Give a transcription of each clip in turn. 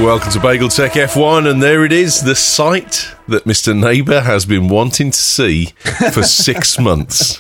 welcome to Bagel Tech F1, and there it is, the sight that Mr. Neighbour has been wanting to see for 6 months.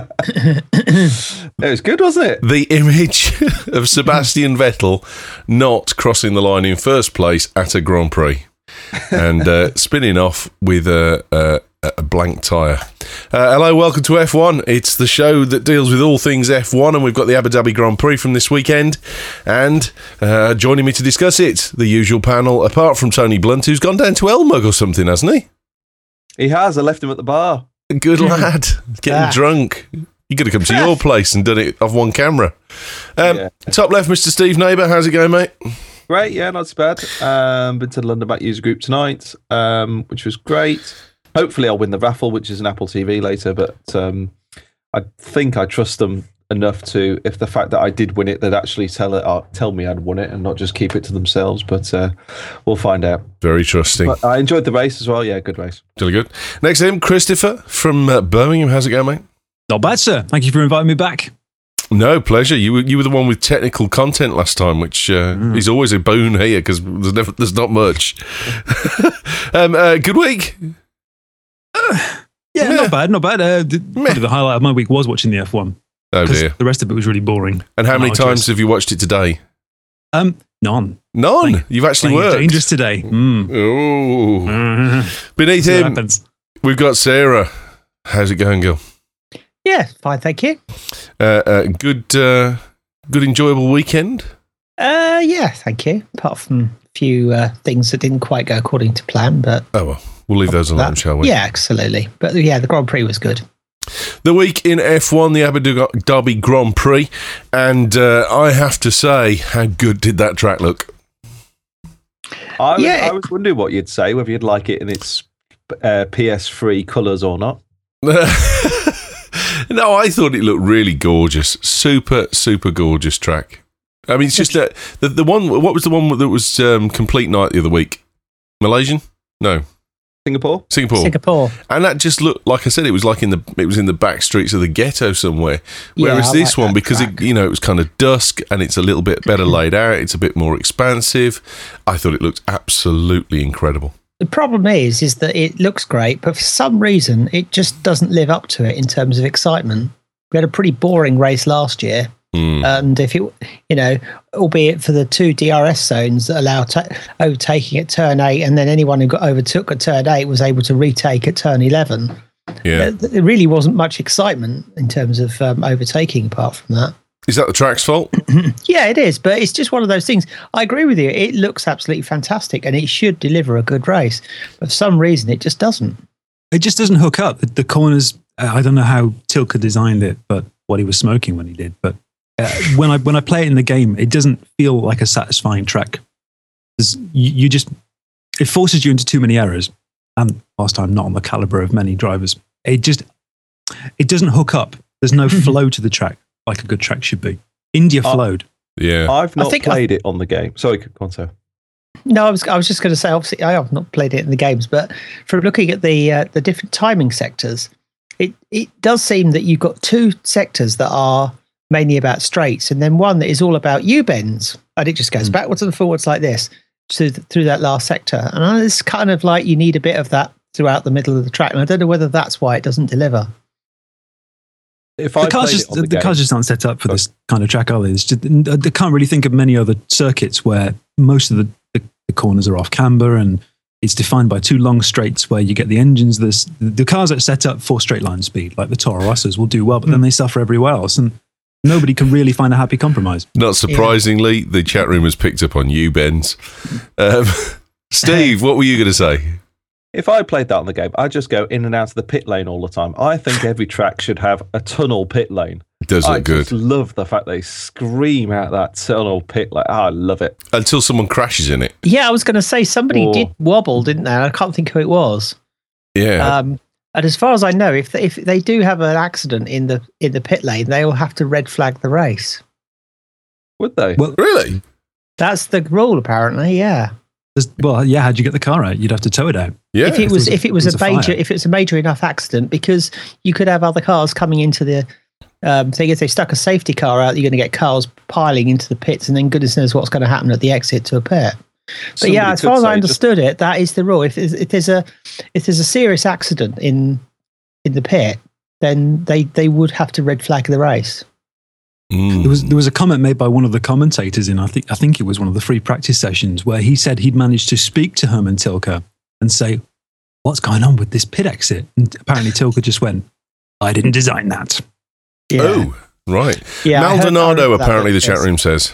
It was good, wasn't it? The image of Sebastian Vettel not crossing the line in first place at a Grand Prix and spinning off with a blank tyre. Hello, welcome to F1. It's the show that deals with all things F1, and we've got the Abu Dhabi Grand Prix from this weekend. And joining me to discuss it, the usual panel, apart from Tony Blunt, who's gone down to Elmug or something, hasn't he? He has. I left him at the bar. Good lad. Getting drunk. You could have come to your place and done it off one camera. Top left, Mr. Steve Neighbour. How's it going, mate? Great, yeah, not so bad. Been to the London Back User Group tonight, which was great. Hopefully I'll win the raffle, which is an Apple TV later, but I think I trust them enough to, if the fact that I did win it, they'd actually tell me I'd won it and not just keep it to themselves, but we'll find out. Very trusting. But I enjoyed the race as well, yeah, good race. Really good. Next to him, Christopher from Birmingham. How's it going, mate? Not bad, sir. Thank you for inviting me back. No, pleasure. You were the one with technical content last time, which is always a boon here because there's not much. Good week? Yeah, not bad. Probably the highlight of my week was watching the F1. Oh dear. The rest of it was really boring. And how many times have you watched it today? None. You've actually worked. Dangerous today. Oh. Beneath him, we've got Sarah. How's it going, girl? Yeah, fine, thank you. Good, enjoyable weekend? Yeah, thank you. Apart from a few things that didn't quite go according to plan, but... Oh, well, we'll leave those alone, shall we? Yeah, absolutely. But yeah, the Grand Prix was good. The week in F1, the Abu Dhabi Grand Prix, and I have to say, how good did that track look? I was wondering what you'd say, whether you'd like it in its PS3 colours or not. No, I thought it looked really gorgeous. Super, super gorgeous track. I mean, it's just that the one. What was the one that was complete night the other week? Malaysian? No. Singapore. And that just looked, like I said, it was in the back streets of the ghetto somewhere. Whereas this one, because it was kind of dusk and it's a little bit better laid out, it's a bit more expansive. I thought it looked absolutely incredible. The problem is that it looks great, but for some reason, it just doesn't live up to it in terms of excitement. We had a pretty boring race last year. And if it, albeit for the two DRS zones that allow overtaking at turn 8, and then anyone who got overtook at turn 8 was able to retake at turn 11. Yeah. There really wasn't much excitement in terms of overtaking apart from that. Is that the track's fault? Yeah, it is, but it's just one of those things. I agree with you. It looks absolutely fantastic and it should deliver a good race. But for some reason, it just doesn't. It just doesn't hook up. The corners, I don't know how Tilke designed it, but what he was smoking when he did. But when I play it in the game, it doesn't feel like a satisfying track. It forces you into too many errors. And whilst I'm not on the caliber of many drivers, it doesn't hook up. There's no flow to the track like a good track should be. India flowed. Yeah. I've not played it on the game. Sorry, go on, sir. No, I was just going to say, obviously, I have not played it in the games, but from looking at the different timing sectors, it does seem that you've got two sectors that are mainly about straights, and then one that is all about U-bends, and it just goes backwards and forwards like this through that last sector. And it's kind of like you need a bit of that throughout the middle of the track, and I don't know whether that's why it doesn't deliver. The cars just aren't set up for this kind of track, are they? I can't really think of many other circuits where most of the corners are off camber and it's defined by two long straights where you get the engines. The cars that are set up for straight line speed, like the Toro Rossos, will do well, but then they suffer everywhere else, and nobody can really find a happy compromise. Not surprisingly, the chat room has picked up on U-bends. Steve, what were you going to say? If I played that on the game, I'd just go in and out of the pit lane all the time. I think every track should have a tunnel pit lane. It does look good. I just love the fact they scream out that tunnel pit lane. I love it. Until someone crashes in it. Yeah, I was going to say, somebody did wobble, didn't they? I can't think who it was. Yeah. And as far as I know, if they do have an accident in the pit lane, they will have to red flag the race. Would they? Well, really? That's the rule, apparently, yeah. Well, yeah. How'd you get the car out? You'd have to tow it out. Yeah. If it's a major enough accident, because you could have other cars coming into the thing. If they stuck a safety car out, you're going to get cars piling into the pits, and then goodness knows what's going to happen at the exit to a pit. But yeah, as far as I understood it, that is the rule. If there's a serious accident in the pit, then they would have to red flag the race. There was a comment made by one of the commentators in I think it was one of the free practice sessions where he said he'd managed to speak to Hermann Tilke and say, "What's going on with this pit exit?" And apparently Tilke just went, "I didn't design that." Yeah. Oh, right. Yeah, Maldonado, apparently the chat room says.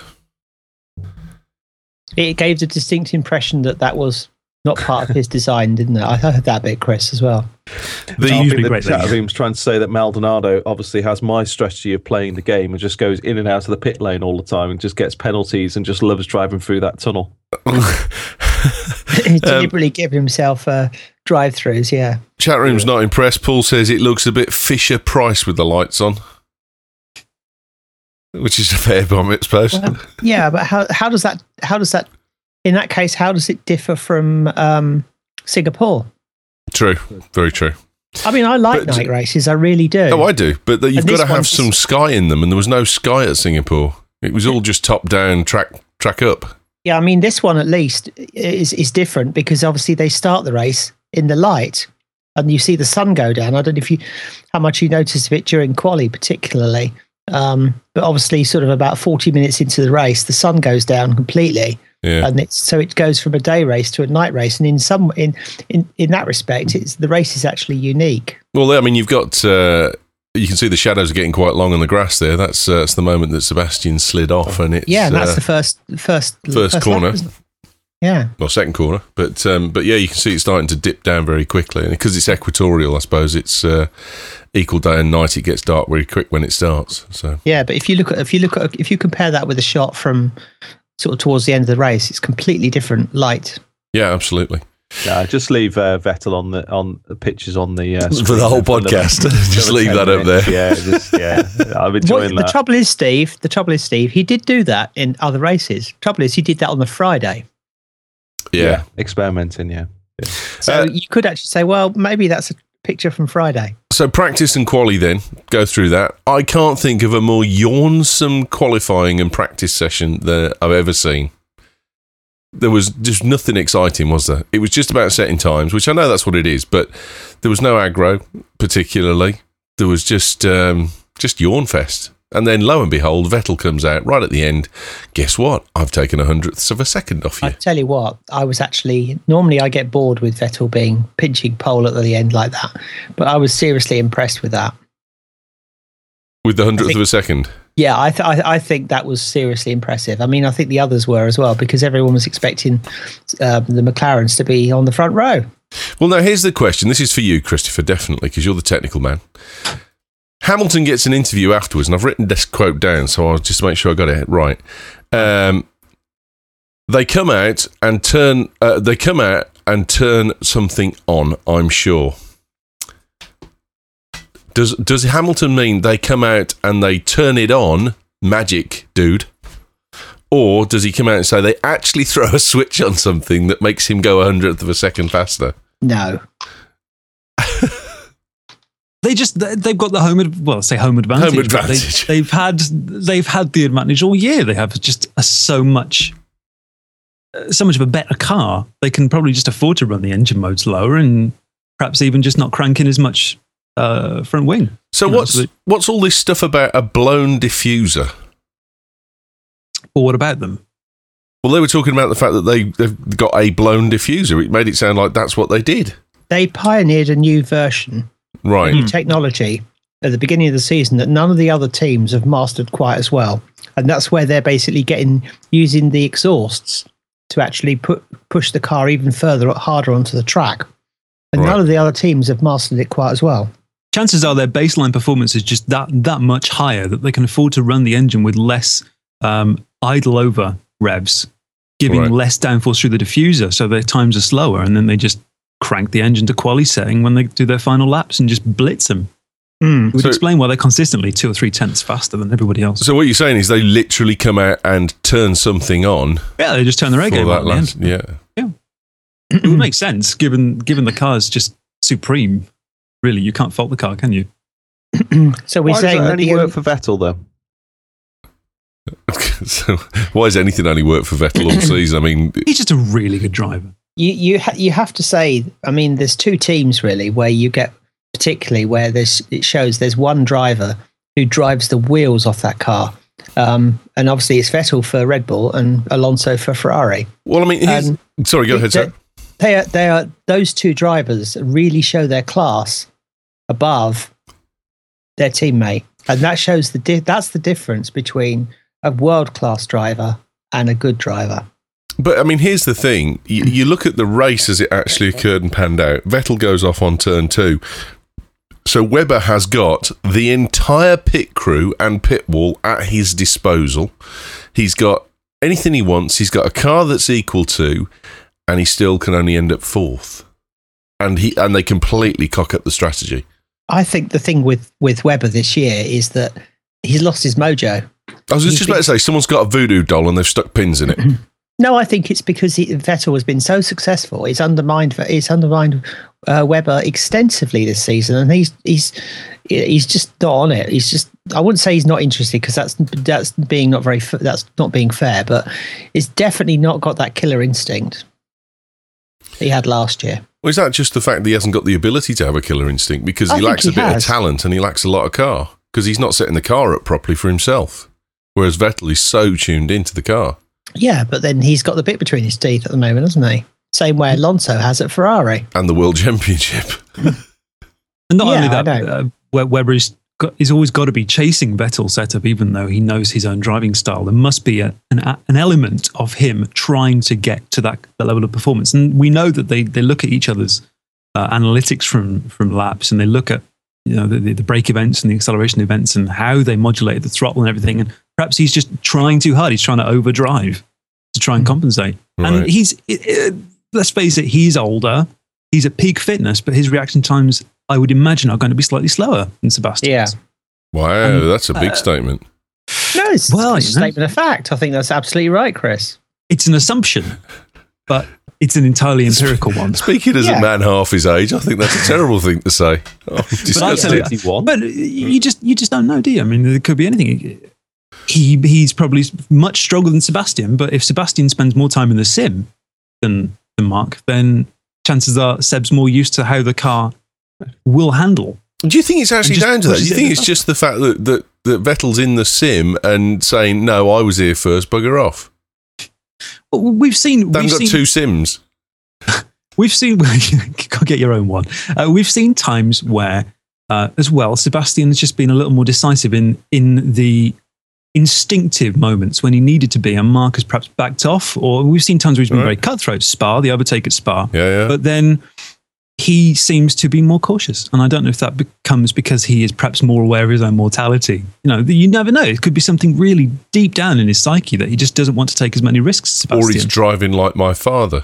It gave the distinct impression that was not part of his design, didn't it? I heard that bit, Chris, as well. The chat room's trying to say that Maldonado obviously has my strategy of playing the game and just goes in and out of the pit lane all the time and just gets penalties and just loves driving through that tunnel. He deliberately giving himself drive-throughs, yeah. Chat room's not impressed. Paul says it looks a bit Fisher-Price with the lights on. Which is a fair comment, I suppose. Well, yeah, but how does that in that case, how does it differ from Singapore? True, very true. I mean, I like night races, I really do. Oh, I do, but you've got to have some sky in them, and there was no sky at Singapore. It was all just top down, track up. Yeah, I mean, this one at least is different because obviously they start the race in the light, and you see the sun go down. I don't know how much you noticed of it during quali, particularly. But obviously, sort of about 40 minutes into the race, the sun goes down completely, and so it goes from a day race to a night race. And in that respect, the race is actually unique. Well, I mean, you've got you can see the shadows are getting quite long on the grass there. That's the moment that Sebastian slid off, and it's and that's the first corner. Lap, yeah, well, second corner, but yeah, you can see it starting to dip down very quickly, and because it's equatorial, I suppose it's equal day and night. It gets dark very quick when it starts. So yeah, but if you compare that with a shot from sort of towards the end of the race, it's completely different light. Yeah, absolutely. Yeah, just leave Vettel on the pictures on the for the whole podcast. Just leave that up there. Yeah, I'm enjoying that. The trouble is, Steve, he did do that in other races. Trouble is, he did that on the Friday. Yeah, experimenting. Yeah. So you could actually say, well, maybe that's a picture from Friday. So practice and quali, then go through that. I can't think of a more yawnsome qualifying and practice session that I've ever seen. There was just nothing exciting, was there? It was just about setting times, which I know that's what it is, but there was no aggro particularly. There was just yawn fest. And then, lo and behold, Vettel comes out right at the end. Guess what? I've taken 100th of a second off you. I tell you what, normally I get bored with Vettel pinching pole at the end like that, but I was seriously impressed with that. With the 100th of a second? Yeah, I think that was seriously impressive. I mean, I think the others were as well, because everyone was expecting the McLarens to be on the front row. Well, now, here's the question. This is for you, Christopher, definitely, because you're the technical man. Hamilton gets an interview afterwards, and I've written this quote down, so I'll just make sure I got it right. They come out and turn something on, I'm sure. Does Hamilton mean they come out and they turn it on, magic, dude? Or does he come out and say they actually throw a switch on something that makes him go 100th of a second faster? No. They've got the home advantage. Home advantage. They've had the advantage all year. They have just so much of a better car. They can probably just afford to run the engine modes lower and perhaps even just not crank in as much front wing. So what's all this stuff about a blown diffuser? Well, what about them? Well, they were talking about the fact that they've got a blown diffuser. It made it sound like that's what they did. They pioneered a new version. Right. New technology at the beginning of the season that none of the other teams have mastered quite as well. And that's where they're basically using the exhausts to actually push the car even harder onto the track. And none of the other teams have mastered it quite as well. Chances are their baseline performance is just that much higher that they can afford to run the engine with less idle over revs, giving less downforce through the diffuser, so their times are slower, and then they just crank the engine to quali setting when they do their final laps and just blitz them. It would explain why they're consistently 2 or 3 tenths faster than everybody else. So what you're saying is they literally come out and turn something on. Yeah, they just turn their air game on at the end. Yeah. It would make sense given the car is just supreme. Really, you can't fault the car, can you? So we're saying that only work for Vettel though. So why has anything only worked for Vettel all season? I mean, he's just a really good driver. You have to say, I mean, there's two teams really where you get, particularly where it shows there's one driver who drives the wheels off that car. And obviously it's Vettel for Red Bull and Alonso for Ferrari. Well, I mean, sorry, go ahead, sir. They are those two drivers really show their class above their teammate, and that shows that's the difference between a world-class driver and a good driver. But I mean, here's the thing: you look at the race as it actually occurred and panned out. Vettel goes off on turn 2. So Webber has got the entire pit crew and pit wall at his disposal. He's got anything he wants. He's got a car that's equal to, and he still can only end up 4th. And they completely cock up the strategy. I think the thing with Webber this year is that he's lost his mojo. I was just about to say, someone's got a voodoo doll and they've stuck pins in it. No, I think it's because Vettel has been so successful. It's undermined Webber extensively this season, and he's just not on it. He's just, I wouldn't say he's not interested, because that's not being fair, but it's definitely not got that killer instinct he had last year. Well, is that just the fact that he hasn't got the ability to have a killer instinct because he lacks a bit of talent and he lacks a lot of car? Because he's not setting the car up properly for himself, whereas Vettel is so tuned into the car. Yeah, but then he's got the bit between his teeth at the moment, hasn't he? Same way Alonso has at Ferrari. And the World Championship. And not only that, Webber he's always got to be chasing Vettel's setup, even though he knows his own driving style. There must be an element of him trying to get to that level of performance. And we know that they look at each other's analytics from laps, and they look at the brake events and the acceleration events and how they modulate the throttle and everything. And perhaps he's just trying too hard. He's trying to overdrive to try and compensate. Right. And let's face it, he's older. He's at peak fitness, but his reaction times, I would imagine, are going to be slightly slower than Sebastian's. Yeah. Wow, that's a big statement. No, it's a statement of fact. I think that's absolutely right, Chris. It's an assumption, but it's an entirely empirical one. Speaking as a man half his age, I think that's a terrible thing to say. But you just don't know, do you? I mean, there could be anything. He's probably much stronger than Sebastian, but if Sebastian spends more time in the sim than Mark, then chances are Seb's more used to how the car will handle. Do you think it's actually down to that? Do you think it's just the fact that Vettel's in the sim and saying, no, I was here first, bugger off? Well, we've seen 2 sims. We've seen, go get your own one. We've seen times where, as well, Sebastian has just been a little more decisive in the instinctive moments when he needed to be, and Mark has perhaps backed off. Or we've seen times where he's been very cutthroat. Spa, the overtake at Spa. Yeah. But then he seems to be more cautious, and I don't know if that becomes because he is perhaps more aware of his own mortality. You never know. It could be something really deep down in his psyche that he just doesn't want to take as many risks as Sebastian. Or he's driving like my father.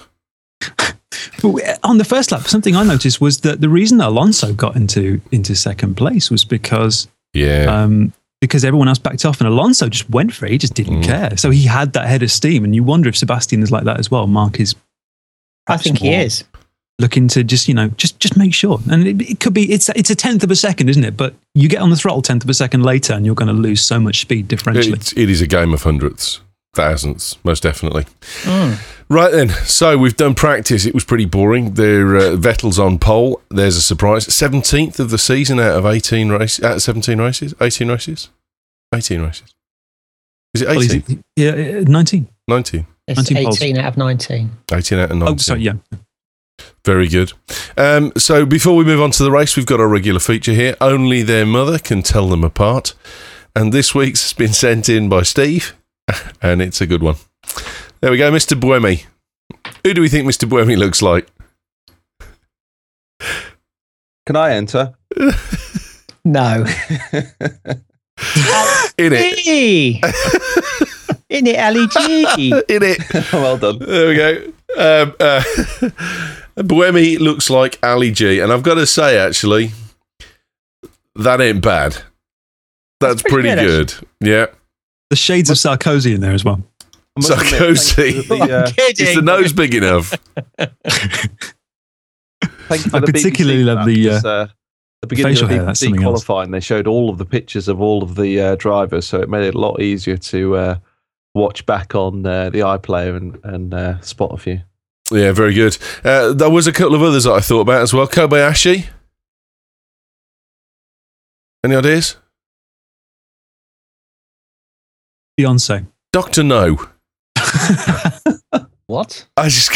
On the first lap, something I noticed was that the reason Alonso got into second place was because everyone else backed off and Alonso just went for it. He just didn't care. So he had that head of steam, and you wonder if Sebastian is like that as well. Mark is. I think he is. Looking to just make sure. And it could be, it's a tenth of a second, isn't it? But you get on the throttle tenth of a second later and you're going to lose so much speed differentially. It is a game of hundredths, thousandths, most definitely. Right then, so we've done practice. It was pretty boring. Vettel's on pole. There's a surprise. 17th of the season out of 18 races. Out of 17 races? 18 races? 18 races. Is it 18? Yeah, 19. 19. It's 18 out of 19. 18 out of 19. Oh, sorry, yeah. Very good. So before we move on to the race, we've got our regular feature here. Only their mother can tell them apart. And this week's has been sent in by Steve, and it's a good one. There we go, Mr. Buemi. Who do we think Mr. Buemi looks like? Can I enter? No. In it. In it, Ali G. In it. Well done. There we go. Buemi looks like Ali G, and I've got to say, actually, that ain't bad. That's pretty good. Yeah. The shades of Sarkozy in there as well. Sarkozy. Is the nose big enough? I particularly love the the beginning Facial of hair, that's the something else. qualifying, they showed all of the pictures of all of the drivers, so it made it a lot easier to watch back on the iPlayer and spot a few. Yeah, very good. There was a couple of others that I thought about as well. Kobayashi. Any ideas? Beyonce. Dr. No. What? I just...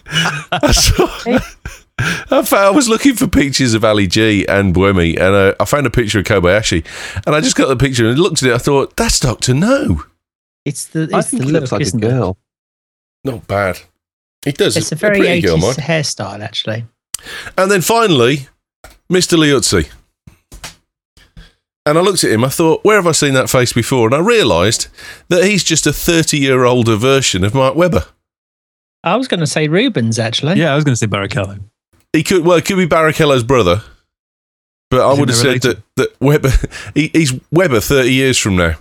I was looking for pictures of Ali G and Buemi, and I found a picture of Kobayashi, and I just got the picture and looked at it. I thought, that's Dr. No. I think he looks like a girl. Not bad. He does. It's a very pretty 80s girl, Mike. hairstyle, actually. And then finally, Mr. Liuzzi. And I looked at him, I thought, where have I seen that face before? And I realised that he's just a 30-year-older version of Mark Webber. I was going to say Rubens, actually. Yeah, I was going to say Barrichello. It could be Barrichello's brother, but I would have said that Webber, he's Webber 30 years from now.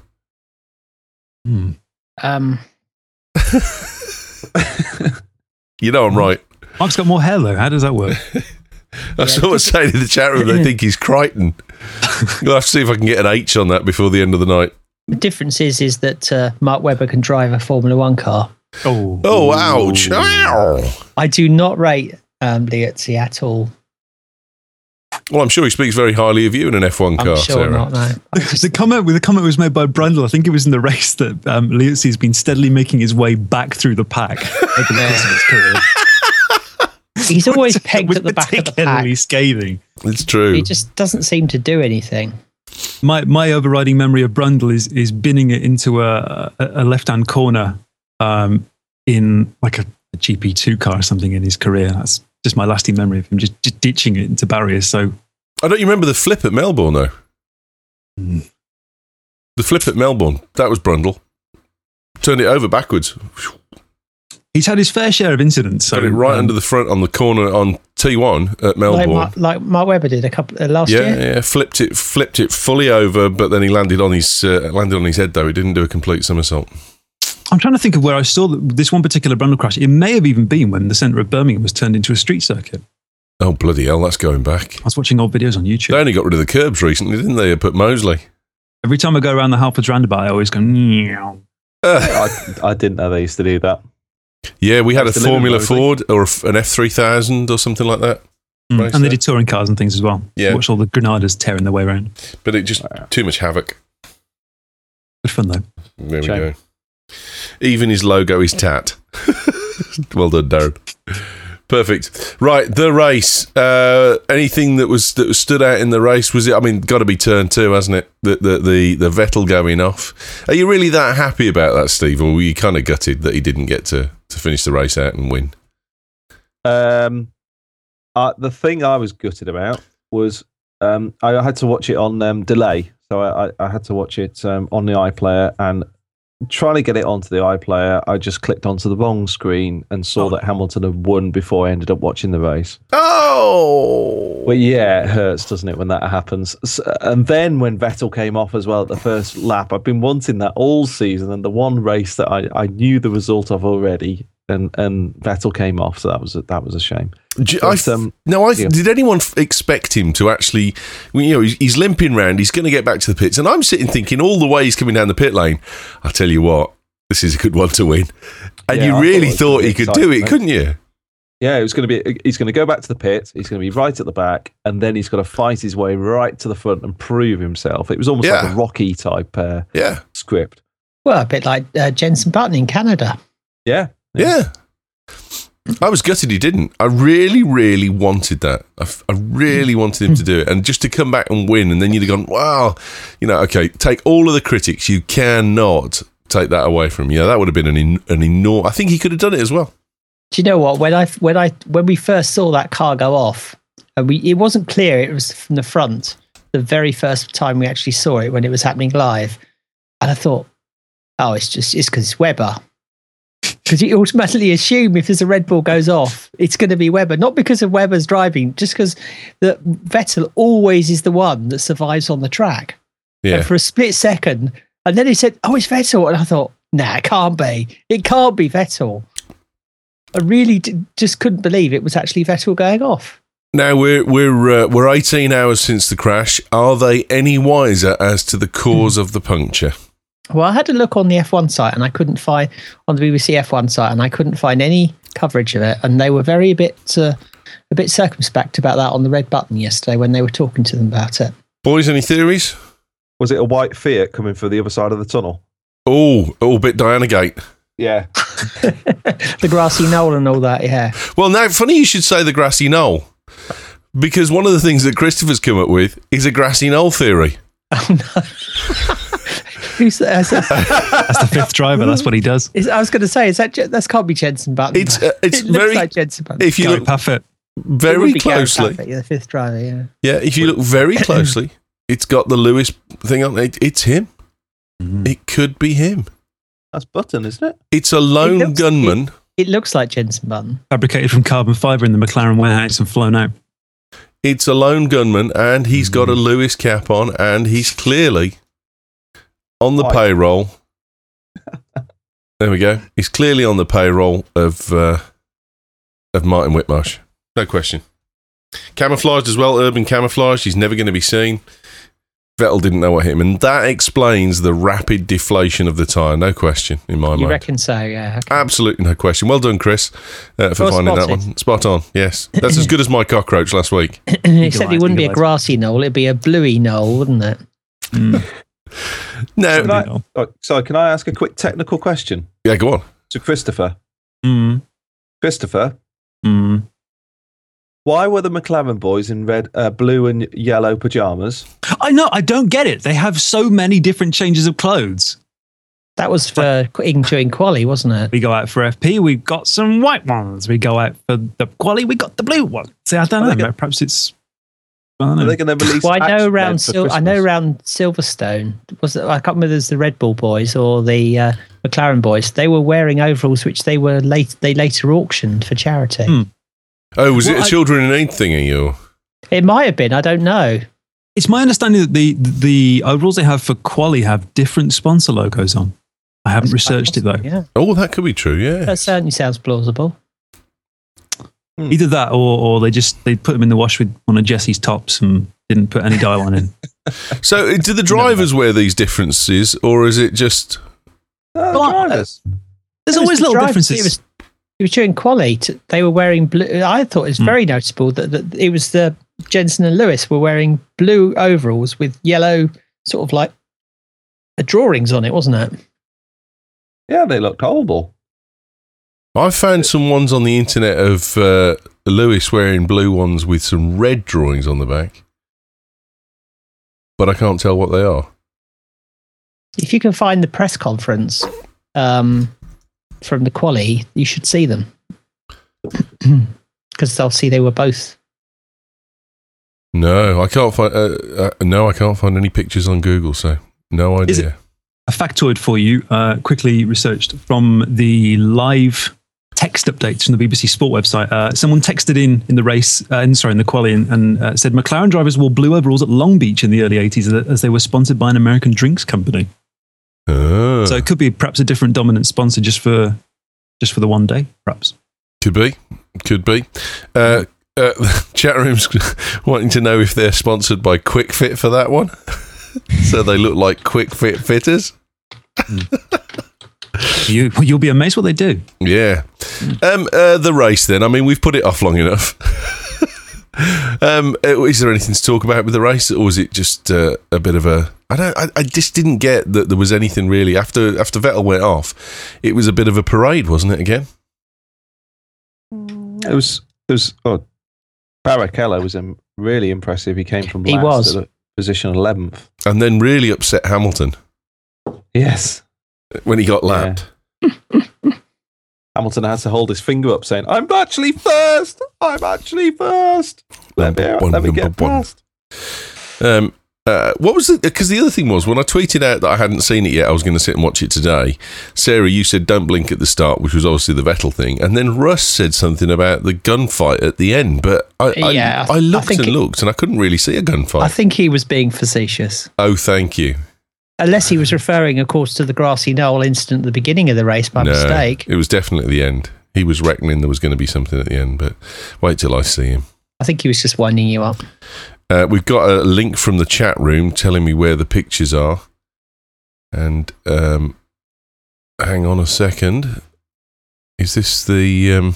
You know I'm right. Mark's got more hair, though. How does that work? I saw what saying in the chat room, they think he's Crichton. You'll have to see if I can get an H on that before the end of the night. The difference is that Mark Webber can drive a Formula One car. Oh, ouch. Ow. I do not rate Liuzzi at all. Well, I'm sure he speaks very highly of you in an F1 car, I'm sure Sarah. not, no. The comment was made by Brundle. I think it was in the race that Liuzzi's been steadily making his way back through the pack over the course of his career. He's always pegged at the back of the pack. Particularly scathing. It's true. He just doesn't seem to do anything. My overriding memory of Brundle is binning it into a left-hand corner in like a GP2 car or something in his career. That's just my lasting memory of him just ditching it into barriers. So I don't remember the flip at Melbourne, though. The flip at Melbourne, that was Brundle. Turned it over backwards. he's had his fair share of incidents. So, got it right under the front on the corner on T1 at Melbourne. Like Mark Webber did a couple last year. Yeah, flipped it fully over, but then he landed on his head though. He didn't do a complete somersault. I'm trying to think of where I saw this one particular Brundle crash. It may have even been when the centre of Birmingham was turned into a street circuit. Oh, bloody hell, that's going back. I was watching old videos on YouTube. They only got rid of the curbs recently, didn't they, up at Moseley? Every time I go around the Halfords roundabout, I always go, meow. I didn't know they used to do that. Yeah, we had a Formula Ford or an F3000 or something like that. And they did touring cars and things as well. Yeah. Watch all the Granadas tearing their way around. But it just, too much havoc. Good fun, though. There we go. Even his logo is tat. Well done, Darren. Perfect. Right, the race. Anything that stood out in the race? Was it? I mean, got to be turn 2, hasn't it? The Vettel going off. Are you really that happy about that, Steve, or were you kind of gutted that he didn't get to finish the race out and win? The thing I was gutted about was I had to watch it on delay, so I had to watch it on the iPlayer, and trying to get it onto the iPlayer, I just clicked onto the wrong screen and saw that Hamilton had won before I ended up watching the race. Oh! Well, yeah, it hurts, doesn't it, when that happens? And then when Vettel came off as well at the first lap, I've been wanting that all season, and the one race that I knew the result of already, and Vettel came off, so that was a shame. Did anyone expect him to actually? He's limping round. He's going to get back to the pits, and I'm sitting thinking all the way he's coming down the pit lane. I tell you what, this is a good one to win. And you really thought he could do it, couldn't you? Yeah, he's going to go back to the pit. He's going to be right at the back, and then he's got to fight his way right to the front and prove himself. It was almost like a Rocky type script. Well, a bit like Jenson Button in Canada. Yeah. I was gutted he didn't. I really, really wanted that. I really wanted him to do it. And just to come back and win, and then you'd have gone, wow, okay, take all of the critics. You cannot take that away from him. That would have been an enormous... I think he could have done it as well. Do you know what? When we first saw that car go off, and it wasn't clear, it was from the front, the very first time we actually saw it when it was happening live. And I thought, it's because it's Webber. Because you automatically assume if there's a Red Bull goes off, it's going to be Webber. Not because of Webber's driving, just because the Vettel always is the one that survives on the track. Yeah. And for a split second, and then he said, it's Vettel. And I thought, it can't be. It can't be Vettel. I really just couldn't believe it was actually Vettel going off. Now we're 18 hours since the crash. Are they any wiser as to the cause of the puncture? Well, I had a look on the F1 site, and I couldn't find on the BBC F1 site, and I couldn't find any coverage of it. And they were a bit circumspect about that on the Red Button yesterday when they were talking to them about it. Boys, any theories? Was it a white Fiat coming through the other side of the tunnel? Oh, a bit Diana Gate. Yeah. The grassy knoll and all that, yeah. Well, now, funny you should say the grassy knoll, because one of the things that Christopher's come up with is a grassy knoll theory. Oh, no. Who's that? That's the fifth driver. That's what he does. I was going to say, that can't be Jenson Button. It's it very like Jenson Button. If you Gary look Paffett. very closely, Paffett, the fifth driver, yeah. Yeah, if you look very closely, it's got the Lewis thing on it. It's him. It could be him. That's Button, isn't it? It's a lone gunman. It looks like Jenson Button. Fabricated from carbon fibre in the McLaren warehouse and flown out. It's a lone gunman, and he's got a Lewis cap on, and he's clearly on the payroll. There we go. He's clearly on the payroll of Martin Whitmarsh. No question. Camouflaged as well, urban camouflage. He's never going to be seen. Vettel didn't know what hit him, and that explains the rapid deflation of the tyre. No question in my mind. You reckon so? Yeah. Okay. Absolutely no question. Well done, Chris, for finding that one. Spot on. Yes, that's as good as my cockroach last week. Except it wouldn't be a grassy knoll; it'd be a bluey knoll, wouldn't it? No. Can I ask a quick technical question? Yeah, go on. To Christopher. Christopher. Why were the McLaren boys in blue and yellow pajamas? I know. I don't get it. They have so many different changes of clothes. That was for during quali, wasn't it? We go out for FP. We've got some white ones. We go out for the quali. We got the blue ones. See, I don't know. Perhaps it's. I don't know. Are they going to release? Well, I know around Silverstone. I can't remember if it was the Red Bull boys or the McLaren boys. They were wearing overalls which they later auctioned for charity. Oh, was it a children in need thingy? Or? It might have been. I don't know. It's my understanding that the overalls they have for quali have different sponsor logos on. I haven't researched it though. Yeah. Oh, that could be true. Yeah, that certainly sounds plausible. Either that, or they put them in the wash with one of Jesse's tops and didn't put any dial on in. So, do the drivers wear these differences, or is it just drivers? There's always little differences. It was during quali. They were wearing blue. I thought it was very noticeable that it was the Jenson and Lewis were wearing blue overalls with yellow sort of like drawings on it, wasn't it? Yeah, they looked horrible. I found some ones on the internet of Lewis wearing blue ones with some red drawings on the back, but I can't tell what they are. If you can find the press conference from the quali, you should see them because obviously they were both. No, I can't find. I can't find any pictures on Google, so no idea. A factoid for you, quickly researched from the live text updates from the BBC Sport website. Someone texted in the race, in the quali, and said McLaren drivers wore blue overalls at Long Beach in the early 80s as they were sponsored by an American drinks company. So it could be perhaps a different dominant sponsor just for the one day, perhaps. Could be. Chat room's wanting to know if they're sponsored by Quick Fit for that one. So they look like Quick Fit fitters. You'll be amazed what they do. Yeah. The race then. I mean, we've put it off long enough. Is there anything to talk about with the race, or was it just a bit of a? I just didn't get that there was anything really after Vettel went off. It was a bit of a parade, wasn't it? Again, it was. Barrichello was really impressive. He came from last to position 11th, and then really upset Hamilton. Yes, when he got lapped. Yeah. Hamilton has to hold his finger up saying, I'm actually first. Let me get past. What was it? Because the other thing was, when I tweeted out that I hadn't seen it yet, I was going to sit and watch it today. Sarah, you said don't blink at the start, which was obviously the Vettel thing. And then Russ said something about the gunfight at the end. But I looked and I couldn't really see a gunfight. I think he was being facetious. Oh, thank you. Unless he was referring, of course, to the grassy knoll incident at the beginning of the race by mistake. It was definitely the end. He was reckoning there was going to be something at the end, but wait till I see him. I think he was just winding you up. We've got a link from the chat room telling me where the pictures are. And hang on a second. Is this the...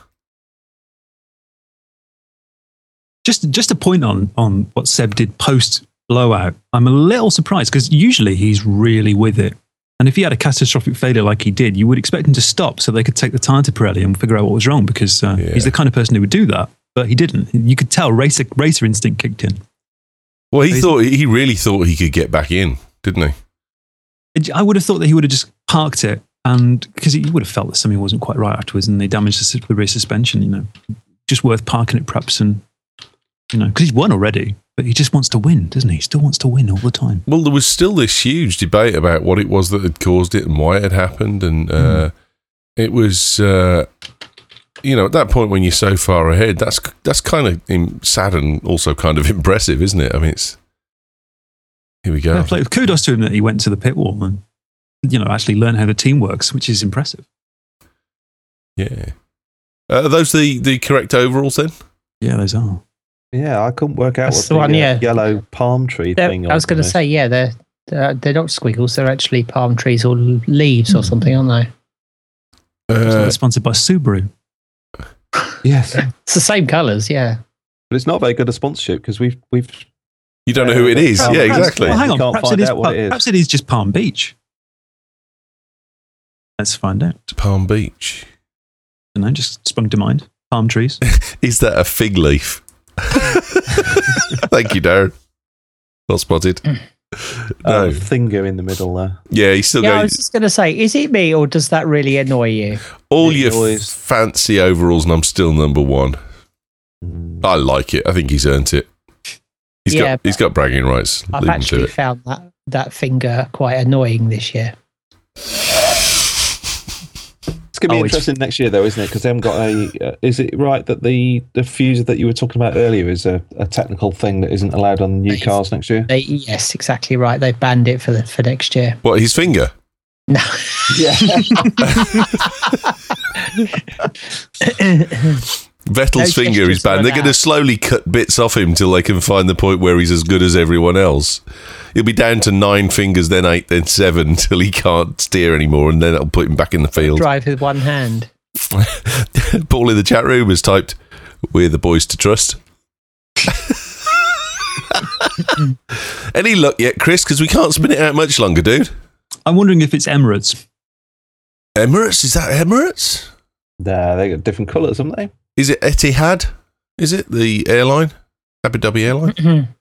Just a point on what Seb did post blowout. I'm a little surprised because usually he's really with it. And if he had a catastrophic failure like he did, you would expect him to stop so they could take the time to Pirelli and figure out what was wrong because he's the kind of person who would do that. But he didn't. You could tell racer instinct kicked in. Well, he really thought he could get back in, didn't he? I would have thought that he would have just parked it, and because he would have felt that something wasn't quite right afterwards, and they damaged the rear suspension. Just worth parking it perhaps, and because he's won already, but he just wants to win, doesn't he? He still wants to win all the time. Well, there was still this huge debate about what it was that had caused it and why it had happened, and it was. At that point when you're so far ahead, that's kind of sad and also kind of impressive, isn't it? I mean, here we go. Kudos to him that he went to the pit wall and actually learned how the team works, which is impressive. Yeah. Are those the correct overalls then? Yeah, those are. Yeah, I couldn't work out That's what the yellow palm tree thing. I was going to say, they're not squiggles. They're actually palm trees or leaves or something, aren't they? They're sponsored by Subaru. Yes, it's the same colours. Yeah, but it's not very good a sponsorship because we've. You don't know who it is. Yeah, exactly. Well, hang on. Perhaps it is just Palm Beach. Let's find out. Palm Beach. And I just sprung to mind. Palm trees. Is that a fig leaf? Thank you, Darren. Well spotted. No finger in the middle there. Yeah, he's still going. I was just going to say, is it me or does that really annoy you? All your fancy overalls, and I'm still number one. I like it. I think he's earned it. He's got bragging rights. I've actually found that finger quite annoying this year. It's going to be interesting next year, though, isn't it? Because they haven't got a. Is it right that the fuser that you were talking about earlier is a technical thing that isn't allowed on new cars next year? Yes, exactly right. They've banned it for next year. What, his finger? No. Yeah. Vettel's finger is banned. They're going to slowly cut bits off him till they can find the point where he's as good as everyone else. He'll be down to 9 fingers, then 8, then 7, till he can't steer anymore, and then it'll put him back in the field. Drive with one hand. Paul in the chat room has typed, "We're the boys to trust." Any luck yet, Chris? Because we can't spin it out much longer, dude. I'm wondering if it's Emirates. Emirates? Is that Emirates? Nah, they got different colours, haven't they? Is it Etihad? Is it the airline? Abu Dhabi airline?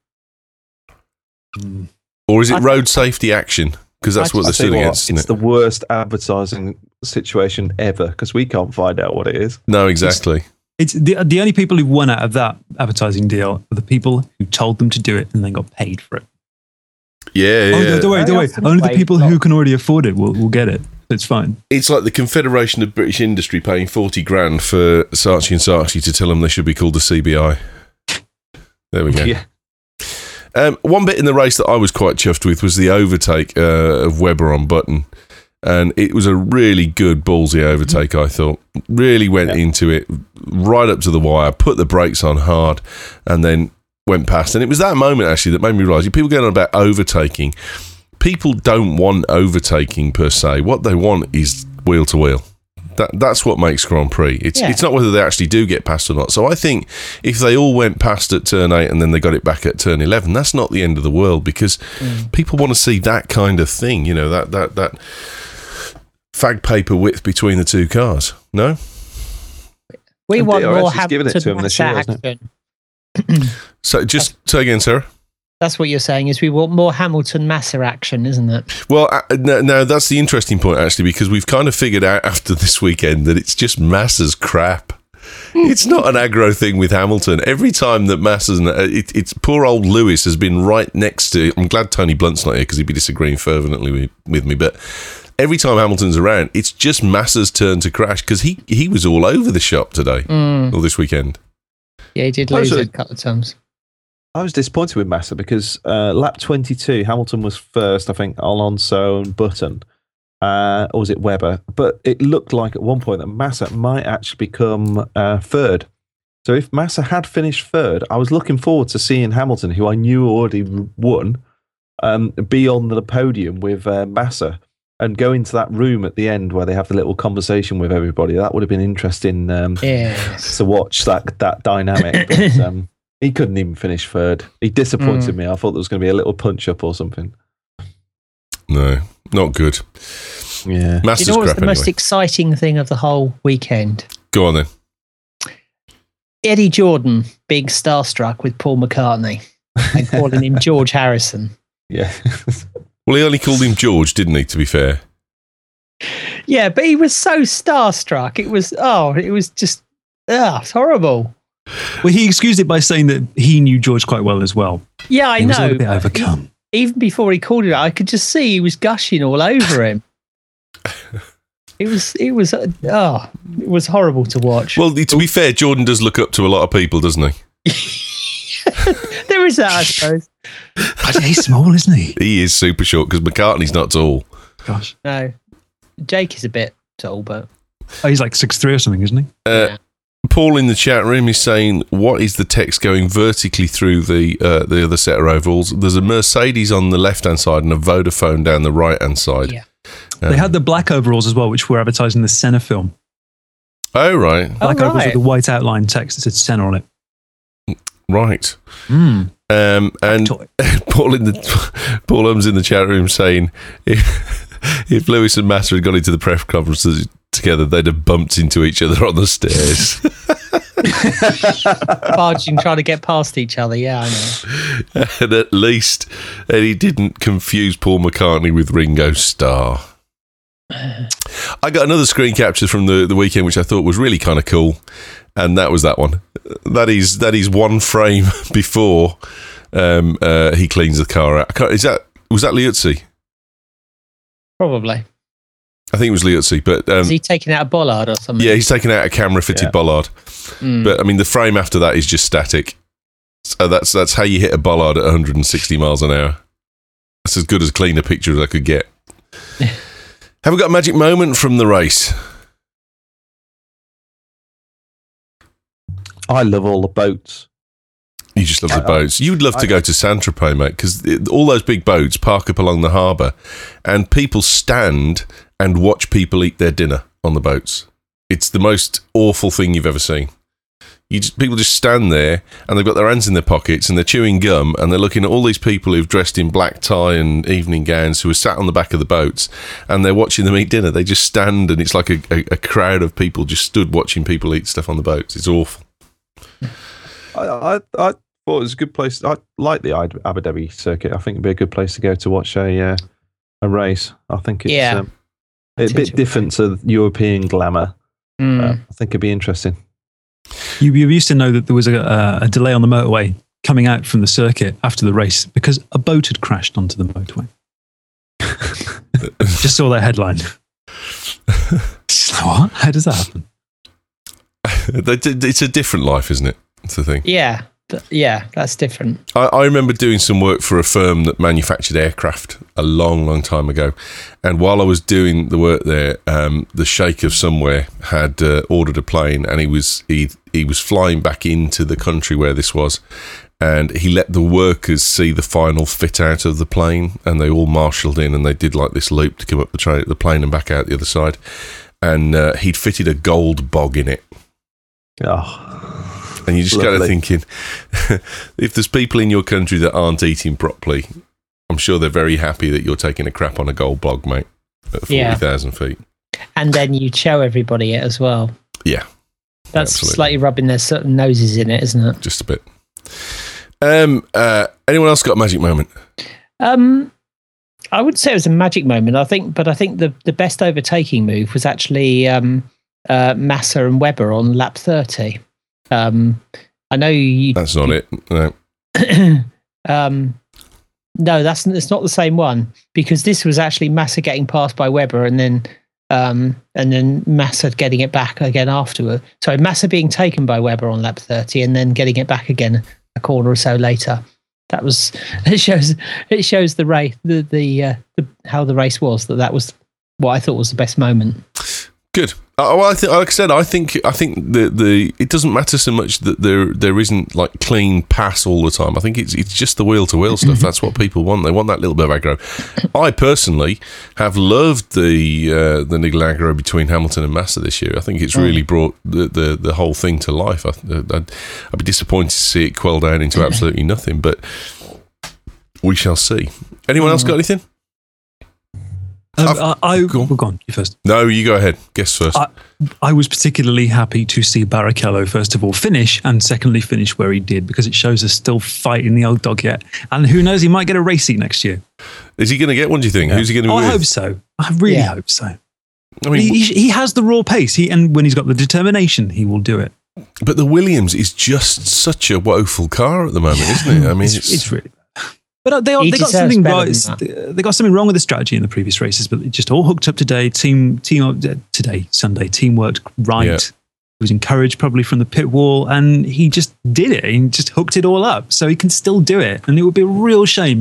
Or is it Road Safety Action? Because that's what they're suing against, isn't it? It's the worst advertising situation ever because we can't find out what it is. No, exactly. It's the only people who won out of that advertising deal are the people who told them to do it and then got paid for it. Yeah. Oh, don't worry. Only the people who can already afford it will get it. It's fine. It's like the Confederation of British Industry paying 40 grand for Saatchi and Saatchi to tell them they should be called the CBI. There we go. Yeah. One bit in the race that I was quite chuffed with was the overtake of Webber on Button. And it was a really good ballsy overtake, I thought. Really went into it right up to the wire, put the brakes on hard, and then went past. And it was that moment, actually, that made me realise, people going on about overtaking. People don't want overtaking per se. What they want is wheel to wheel. That's what makes Grand Prix. It's not whether they actually do get past or not. So I think if they all went past at turn 8 and then they got it back at turn 11, that's not the end of the world because people want to see that kind of thing. You know, that fag paper width between the two cars. No? We want more Hamilton action. So just say again, Sarah. That's what you're saying, is we want more Hamilton Massa action, isn't it? Well, no, that's the interesting point, actually, because we've kind of figured out after this weekend that it's just Massa's crap. It's not an aggro thing with Hamilton. Every time that Massa's... It's poor old Lewis has been right next to... I'm glad Tony Blunt's not here because he'd be disagreeing fervently with me, but every time Hamilton's around, it's just Massa's turn to crash because he was all over the shop today, or this weekend. Yeah, he did lose it a couple of times. I was disappointed with Massa because lap 22, Hamilton was first, I think, Alonso and Button, or was it Webber? But it looked like at one point that Massa might actually become third. So if Massa had finished third, I was looking forward to seeing Hamilton, who I knew already won, be on the podium with Massa and go into that room at the end where they have the little conversation with everybody. That would have been interesting to watch that dynamic. But, he couldn't even finish third. He disappointed me. I thought there was going to be a little punch-up or something. No, not good. Yeah. Massa's you know what's the crap most anyway. exciting thing of the whole weekend? Go on then. Eddie Jordan being starstruck with Paul McCartney and calling him George Harrison. Yeah. Well, he only called him George, didn't he, to be fair? Yeah, but he was so starstruck. It was just, it's horrible. Well, he excused it by saying that he knew George quite well as well. Yeah, I He was a know. little bit overcome. Even before he called it, I could just see he was gushing all over him. It was horrible to watch. Well, to be fair, Jordan does look up to a lot of people, doesn't he? There is that, I suppose. But he's small, isn't he? He is super short because McCartney's not tall. Gosh. No, Jake is a bit tall, but Oh, he's like 6'3" or something, isn't he? Paul in the chat room is saying, what is the text going vertically through the other set of overalls? There's a Mercedes on the left-hand side and a Vodafone down the right-hand side. Yeah. They had the black overalls as well, which were advertised in the Senna film. Oh, right. Black overalls with the white outline text that said Senna on it. Right. Mm. And Paul Um's in the chat room saying, if Lewis and Massa had gone into the press conferences together, they'd have bumped into each other on the stairs. barging, trying to get past each other. Yeah, I know. And at least Eddie didn't confuse Paul McCartney with Ringo Starr. I got another screen capture from the weekend, which I thought was really kind of cool, and that was that one. That is one frame before he cleans the car out. Was that Liuzzi? Probably. I think it was Liuzzi, but Is he taking out a bollard or something? yeah, he's taken out a camera-fitted bollard. But I mean, the frame after that is just static. So that's how you hit a bollard at 160 miles an hour. That's as good as clean a picture as I could get. Have we got a magic moment from the race? I love all the boats. You just love the boats. You'd love to go to Saint-Tropez, mate, because all those big boats park up along the harbour and people stand and watch people eat their dinner on the boats. It's the most awful thing you've ever seen. People just stand there and they've got their hands in their pockets and they're chewing gum and they're looking at all these people who've dressed in black tie and evening gowns who are sat on the back of the boats and they're watching them eat dinner. They just stand and it's like a crowd of people just stood watching people eat stuff on the boats. It's awful. I thought it was a good place. I like the Abu Dhabi circuit. I think it'd be a good place to go to watch a race. I think it's a bit different to European glamour. I think it'd be interesting. You used to know that there was a delay on the motorway coming out from the circuit after the race because a boat had crashed onto the motorway. Just saw that headline. What? How does that happen? It's a different life, isn't it? It's the thing. Yeah. Yeah, that's different. I remember doing some work for a firm that manufactured aircraft a long, long time ago. And while I was doing the work there, the sheikh of somewhere had ordered a plane and he was flying back into the country where this was. And he let the workers see the final fit out of the plane and they all marshalled in and they did like this loop to come up the plane and back out the other side. And he'd fitted a gold bog in it. Oh. And you just kind of thinking, if there's people in your country that aren't eating properly, I'm sure they're very happy that you're taking a crap on a gold bog, mate, at 40,000 feet. And then you show everybody it as well. Yeah. That's absolutely. slightly rubbing their certain noses in it, isn't it? Just a bit. Anyone else got a magic moment? I wouldn't say it was a magic moment. I think the best overtaking move was actually Massa and Webber on lap 30. I know you. That's not it. No. No, it's not the same one because this was actually Massa getting passed by Webber and then Massa getting it back again afterward. Sorry, Massa being taken by Webber on lap 30 and then getting it back again a corner or so later. It shows the race, the how the race was. That was what I thought was the best moment. Good. Well, like I said, I think the it doesn't matter so much that there isn't like clean pass all the time. I think it's just the wheel to wheel stuff. That's what people want. They want that little bit of aggro. I personally have loved the niggle aggro between Hamilton and Massa this year. I think it's really brought the whole thing to life. I'd be disappointed to see it quell down into absolutely nothing, but we shall see. Anyone else got anything? Go on, you first. No, you go ahead. Guess first. I was particularly happy to see Barrichello, first of all, finish, and secondly, finish where he did, because it shows us still fighting the old dog yet. And who knows, he might get a race seat next year. Is he going to get one, do you think? Who's he going to be with? I hope so. I really hope so. I mean, he has the raw pace, and when he's got the determination, he will do it. But the Williams is just such a woeful car at the moment, isn't it? I mean, it's really... But they got something right. They got something wrong with the strategy in the previous races, but it just all hooked up today. Sunday, team worked right. Yeah. He was encouraged probably from the pit wall, and he just did it. He just hooked it all up, so he can still do it. And it would be a real shame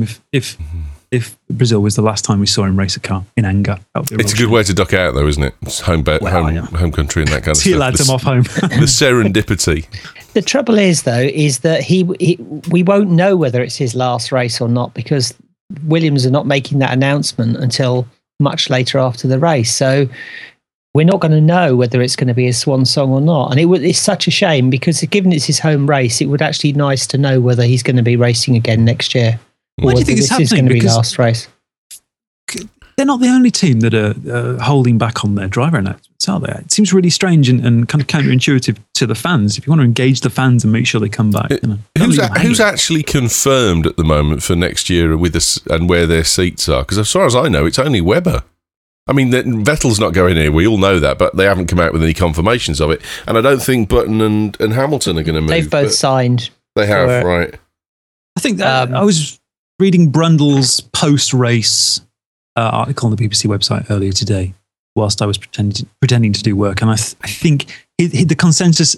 if Brazil was the last time we saw him race a car in anger. It's a good way to duck out, though, isn't it? It's home country and that kind of stuff. Lads him off home. The serendipity. The trouble is, though, is that we won't know whether it's his last race or not, because Williams are not making that announcement until much later after the race. So we're not going to know whether it's going to be a swan song or not. And it's such a shame, because given it's his home race, it would actually be nice to know whether he's going to be racing again next year. Why do you think this is going to be last race? They're not the only team that are holding back on their driver announcements, are they? It seems really strange and kind of counterintuitive to the fans. If you want to engage the fans and make sure they come back, who's actually confirmed at the moment for next year with us and where their seats are? Because as far as I know, it's only Webber. I mean, Vettel's not going here. We all know that, but they haven't come out with any confirmations of it. And I don't think Button and Hamilton are going to move. They've both signed. They have, right? I think that I was reading Brundle's post-race article on the BBC website earlier today, whilst I was pretending to do work, and I think the consensus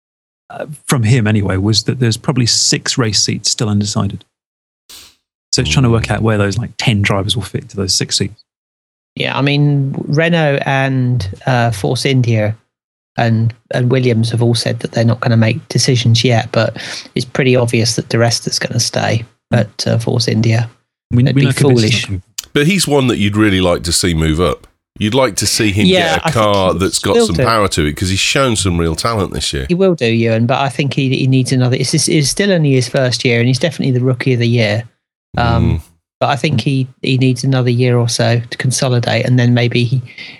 from him anyway was that there's probably 6 race seats still undecided. So it's trying to work out where those 10 drivers will fit to those 6 seats. Yeah, I mean, Renault and Force India and Williams have all said that they're not going to make decisions yet, but it's pretty obvious that Di Resta's going to stay at Force India. It'd be foolish. But he's one that you'd really like to see move up. You'd like to see him get a car that's got some power to it, because he's shown some real talent this year. He will do, Ewan, but I think he needs another. It's still only his first year, and he's definitely the rookie of the year. But I think he needs another year or so to consolidate, and then maybe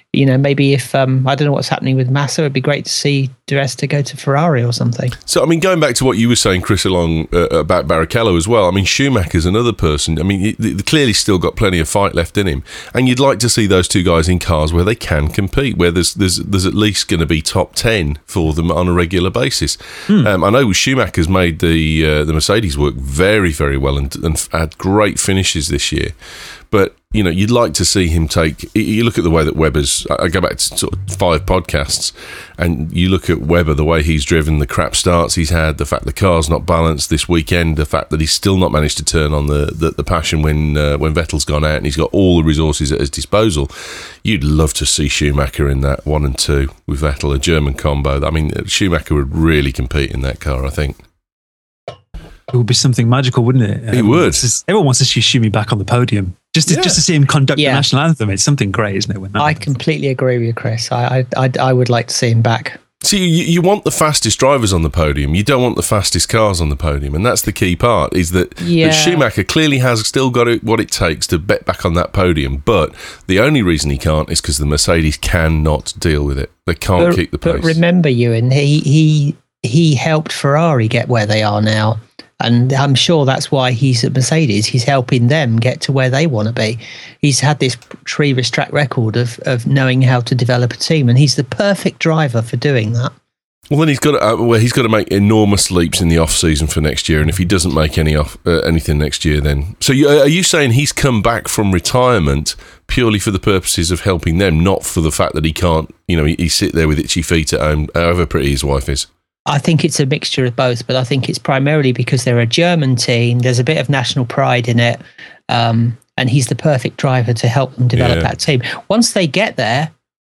if I don't know what's happening with Massa, it'd be great to see Di Resta go to Ferrari or something. So, I mean, going back to what you were saying, Chris, along about Barrichello as well. I mean, Schumacher's another person. I mean, he clearly still got plenty of fight left in him, and you'd like to see those two guys in cars where they can compete, where there's at least going to be top 10 for them on a regular basis. I know Schumacher's made the Mercedes work very, very well and had great finishes this year. But, you'd like to see him take... You look at the way that Webber's... I go back to sort of 5 podcasts, and you look at Webber, the way he's driven, the crap starts he's had, the fact the car's not balanced this weekend, the fact that he's still not managed to turn on the passion when Vettel's gone out and he's got all the resources at his disposal. You'd love to see Schumacher in that 1 and 2 with Vettel, a German combo. I mean, Schumacher would really compete in that car, I think. It would be something magical, wouldn't it? It would. Everyone wants to see Schumi back on the podium. Just to see him conduct the national anthem. It's something great, isn't it? I completely agree with you, Chris. I would like to see him back. See, you want the fastest drivers on the podium. You don't want the fastest cars on the podium. And that's the key part, is that Schumacher clearly has still got what it takes to bet back on that podium. But the only reason he can't is because the Mercedes cannot deal with it. They can't keep the pace. But remember, Ewan, he helped Ferrari get where they are now. And I'm sure that's why he's at Mercedes. He's helping them get to where they want to be. He's had this previous track record of knowing how to develop a team, and he's the perfect driver for doing that. Well, then he's got to make enormous leaps in the off season for next year, and if he doesn't make anything next year, then are you saying he's come back from retirement purely for the purposes of helping them, not for the fact that he can't? He sit there with itchy feet at home, however pretty his wife is. I think it's a mixture of both, but I think it's primarily because they're a German team. There's a bit of national pride in it, and he's the perfect driver to help them develop that team. Once they get there,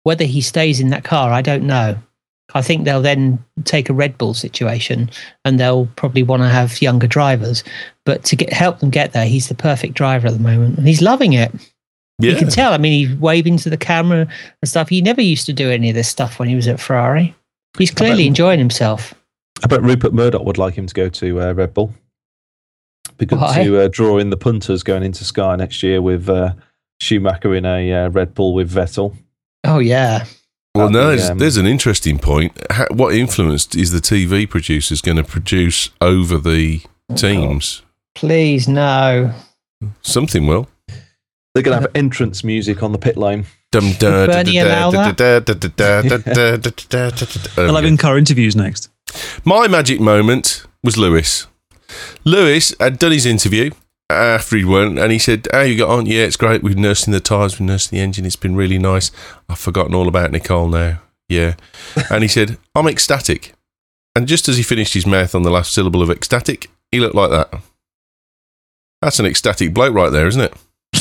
Whether he stays in that car, I don't know. I think they'll then take a Red Bull situation and they'll probably want to have younger drivers. But to help them get there, he's the perfect driver at the moment. And he's loving it. Yeah. You can tell. I mean, he's waving to the camera and stuff. He never used to do any of this stuff when he was at Ferrari. He's clearly enjoying himself. I bet Rupert Murdoch would like him to go to Red Bull. Be good to draw in the punters going into Sky next year with Schumacher in a Red Bull with Vettel. Oh, yeah. Well, no, there's an interesting point. What influence is the TV producers going to produce over the teams? Please, no. Something will. They're going to have entrance music on the pit lane. Bernie allow that? They'll have in-car interviews next. My magic moment was Lewis. Lewis had done his interview after he won, and he said, "How you got on? Yeah, it's great. We've nursed in the tyres, we've nursed the engine. It's been really nice. I've forgotten all about Nicole now. Yeah." And he said, "I'm ecstatic." And just as he finished his mouth on the last syllable of ecstatic, he looked like that. That's an ecstatic bloke right there, isn't it?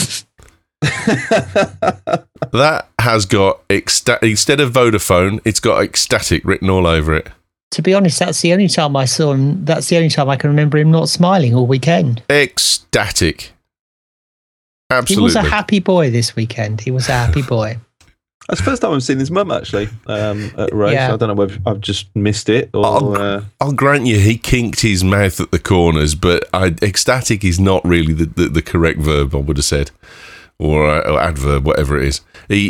That has got instead of Vodafone, it's got ecstatic written all over it. To be honest, that's the only time I saw him. That's the only time I can remember him not smiling all weekend. Ecstatic. Absolutely. He was a happy boy this weekend. He was a happy boy. That's the first time I've seen his mum, actually, at a race. Yeah. I don't know whether I've just missed it or... I'll grant you he kinked his mouth at the corners, but ecstatic is not really the correct verb, I would have said. Or adverb, whatever it is.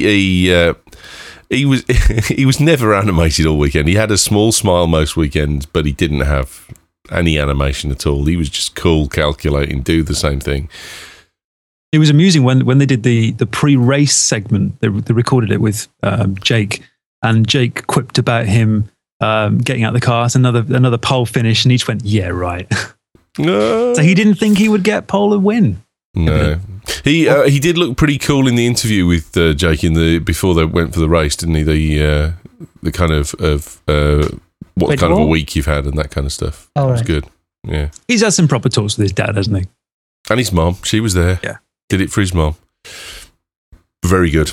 He was never animated all weekend. He had a small smile most weekends, but he didn't have any animation at all. He was just cool, calculating, do the same thing. It was amusing when they did the pre-race segment. They recorded it with Jake, and Jake quipped about him getting out of the car. It's another pole finish, and each went, "Yeah, right." No. So he didn't think he would get pole and win. No, he did look pretty cool in the interview with Jake before they went for the race, didn't he? The kind of what Red kind Bull? of a week you've had and that kind of stuff. Oh, It was right. good. Yeah, He's had some proper talks with his dad, hasn't he? and his mom, she was there. Yeah. Did it for his mom. Very good.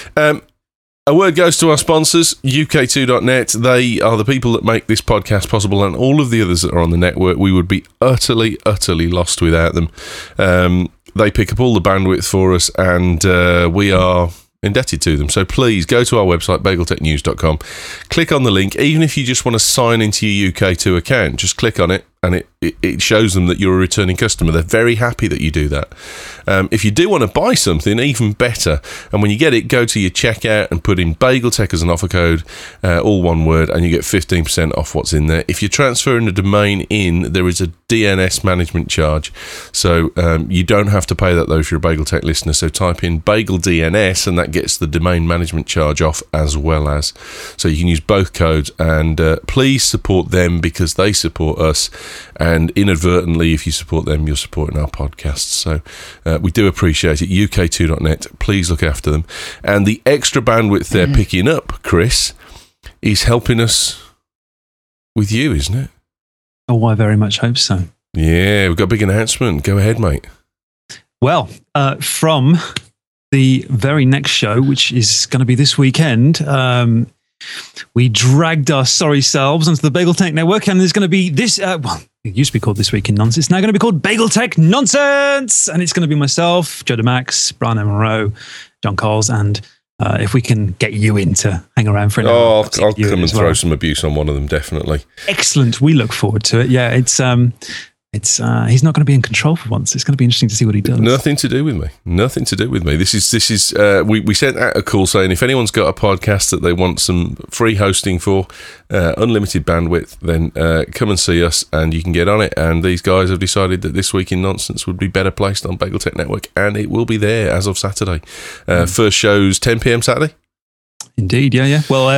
A word goes to our sponsors, UK2.net. They are the people that make this podcast possible, and all of the others that are on the network. We would be utterly, utterly lost without them. They pick up all the bandwidth for us, and we are indebted to them. So please go to our website, bageltechnews.com, click on the link. Even if you just want to sign into your UK2 account, just click on it, and it shows them that you're a returning customer. They're very happy that you do that. If you do want to buy something, even better. And when you get it, go to your checkout and put in BagelTech as an offer code, all one word, and you get 15% off what's in there. If you're transferring a domain in, there is a DNS management charge. So you don't have to pay that, though, if you're a BagelTech listener. So type in Bagel DNS, and that gets the domain management charge off as well as. So you can use both codes, and please support them because they support us. And inadvertently, if you support them, you're supporting our podcasts. So we do appreciate it. UK2.net, please look after them. And the extra bandwidth they're picking up, Chris, is helping us with you, isn't it? Oh, I very much hope so. Yeah, we've got a big announcement. Go ahead, mate. Well, from the very next show, which is going to be this weekend, we dragged our sorry selves onto the BagelTech Network, and there's going to be this, it used to be called This Week in Nonsense. It's now going to be called BagelTech Nonsense, and it's going to be myself, Joe DeMax, Brian Monroe, John Coles, and if we can get you in to hang around for an hour. Oh, I'll come and as throw well. some abuse on one of them, definitely. Excellent. We look forward to it. Yeah, it's he's not going to be in control for once. It's going to be interesting to see what he does. Nothing to do with me. Nothing to do with me. This is. We sent out a call saying if anyone's got a podcast that they want some free hosting for, unlimited bandwidth, then come and see us, and you can get on it. And these guys have decided that This Week in Nonsense would be better placed on BagelTech Network, and it will be there as of Saturday. First show's 10 p.m. Saturday. Indeed. Yeah. Well,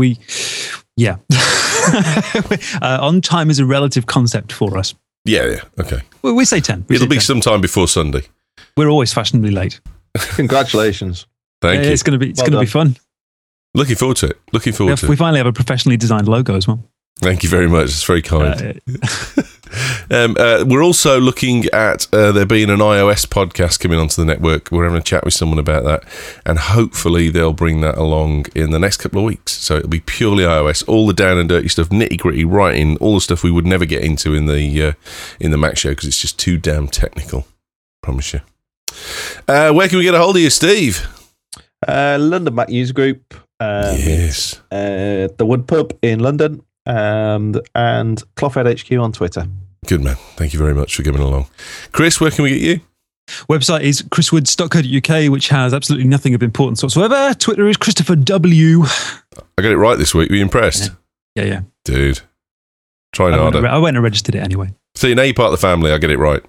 on time is a relative concept for us. Yeah. Okay. Well, we say 10. It'll be sometime before Sunday. We're always fashionably late. Congratulations. Thank you. It's going to be fun. Looking forward to it. We finally have a professionally designed logo as well. Thank you very much. It's very kind. We're also looking at there being an iOS podcast coming onto the network. We're having a chat with someone about that, and hopefully they'll bring that along in the next couple of weeks. So it'll be purely iOS, all the down and dirty stuff, nitty gritty, writing, all the stuff we would never get into in the Mac show because it's just too damn technical. Promise you. Where can we get a hold of you, Steve? London Mac User Group. Yes. The Wood Pub in London, and Clothhead HQ on Twitter. Good man. Thank you very much for coming along. Chris, where can we get you? Website is chriswoods.co.uk, which has absolutely nothing of importance whatsoever. Twitter is Christopher W. I got it right this week. Were you impressed? Yeah. Dude. Try harder. I went and registered it anyway. See, now you're part of the family. I get it right.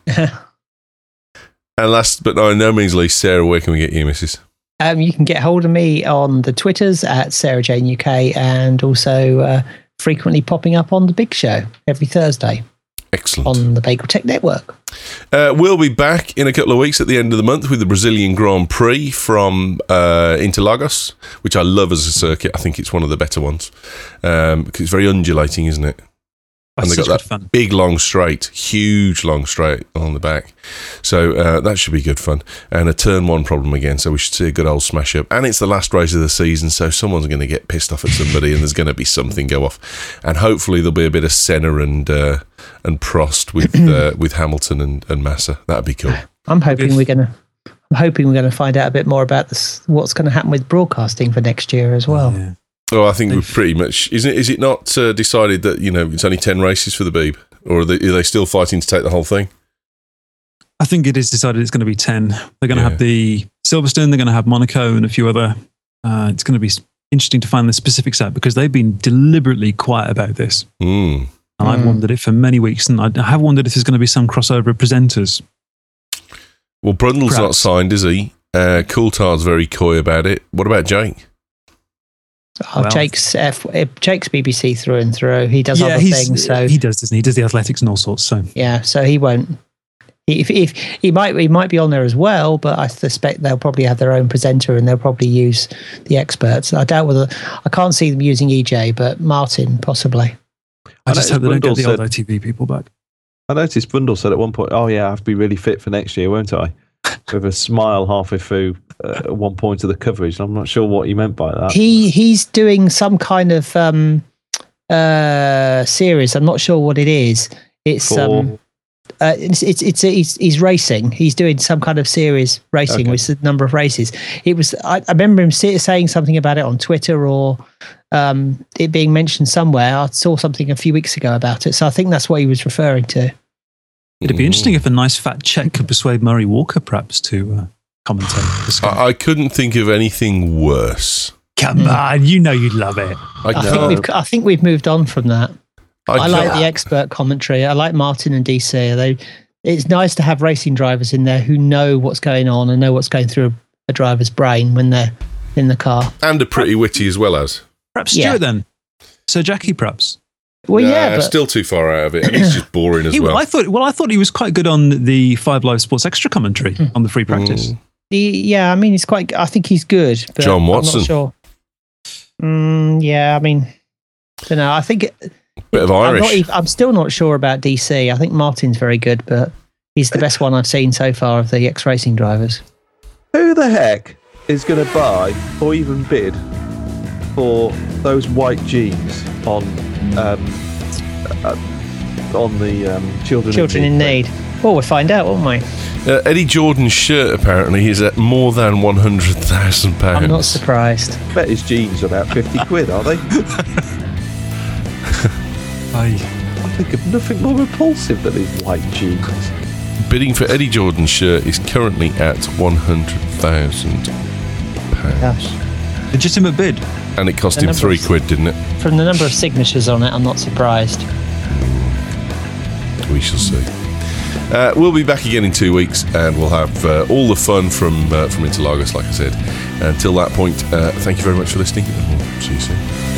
And last but by no means least, Sarah, where can we get you, missus? You can get hold of me on the Twitters at Sarah Jane UK, and also frequently popping up on The Big Show every Thursday. Excellent. On the Bagel Tech Network. We'll be back in a couple of weeks at the end of the month with the Brazilian Grand Prix from Interlagos, which I love as a circuit. I think it's one of the better ones because it's very undulating, isn't it? And they've got that big long straight, huge long straight on the back. So that should be good fun. And a turn one problem again, so we should see a good old smash up. And it's the last race of the season, so someone's going to get pissed off at somebody and there's going to be something go off. And hopefully there'll be a bit of Senna and Prost with Hamilton and Massa. That'd be cool. I'm hoping we're going to find out a bit more about what's going to happen with broadcasting for next year as well. Yeah. Oh, I think we're pretty much... Is it not decided that, it's only 10 races for the Beeb? Or are they still fighting to take the whole thing? I think it is decided it's going to be 10. They're going to have the Silverstone, they're going to have Monaco and a few other... it's going to be interesting to find the specifics out because they've been deliberately quiet about this. And I've wondered it for many weeks, and I have wondered if there's going to be some crossover of presenters. Well, Brundle's not signed, is he? Coulthard's very coy about it. What about Jake? Jake's BBC through and through. He does other things. So he does, doesn't he? He does the athletics and all sorts. So yeah, so he won't. If he might be on there as well, but I suspect they'll probably have their own presenter and they'll probably use the experts. I doubt whether I can't see them using EJ, but Martin possibly. I just hope they don't get the old ITV people back. I noticed Brundle said at one point, "Oh yeah, I have to be really fit for next year, won't I?" With a smile halfway through at one point of the coverage. I'm not sure what he meant by that. He's doing some kind of series. I'm not sure what it is. It's he's racing. He's doing some kind of series racing with a number of races. It was I remember him saying something about it on Twitter or it being mentioned somewhere. I saw something a few weeks ago about it, so I think that's what he was referring to. It'd be interesting if a nice fat check could persuade Murray Walker perhaps to commentate. I couldn't think of anything worse. Come on, you'd love it. I think we've moved on from that. I like the expert commentary. I like Martin and DC. It's nice to have racing drivers in there who know what's going on and know what's going through a driver's brain when they're in the car. And are pretty witty as well as. Perhaps Stuart then. Sir Jackie perhaps. Well, but still too far out of it, and he's just boring as well. I thought he was quite good on the 5 Live Sports Extra commentary on the free practice. Yeah, I mean, he's quite. I think he's good. But John Watson. I'm not sure. Yeah, I mean, I don't know. I think bit of Irish. I'm still not sure about DC. I think Martin's very good, but he's the best one I've seen so far of the ex-racing drivers. Who the heck is going to buy or even bid for those white jeans on the Children in Need? Well, we'll find out, won't we? Eddie Jordan's shirt apparently is at more than £100,000. I'm not surprised. I bet his jeans are about 50 quid, are they? I think of nothing more repulsive than his white jeans. Bidding for Eddie Jordan's shirt is currently at £100,000. Gosh. Legitimate bid. And it cost him £3, didn't it? From the number of signatures on it, I'm not surprised. We shall see. We'll be back again in 2 weeks, and we'll have all the fun from Interlagos, like I said. Until that point, thank you very much for listening, and we'll see you soon.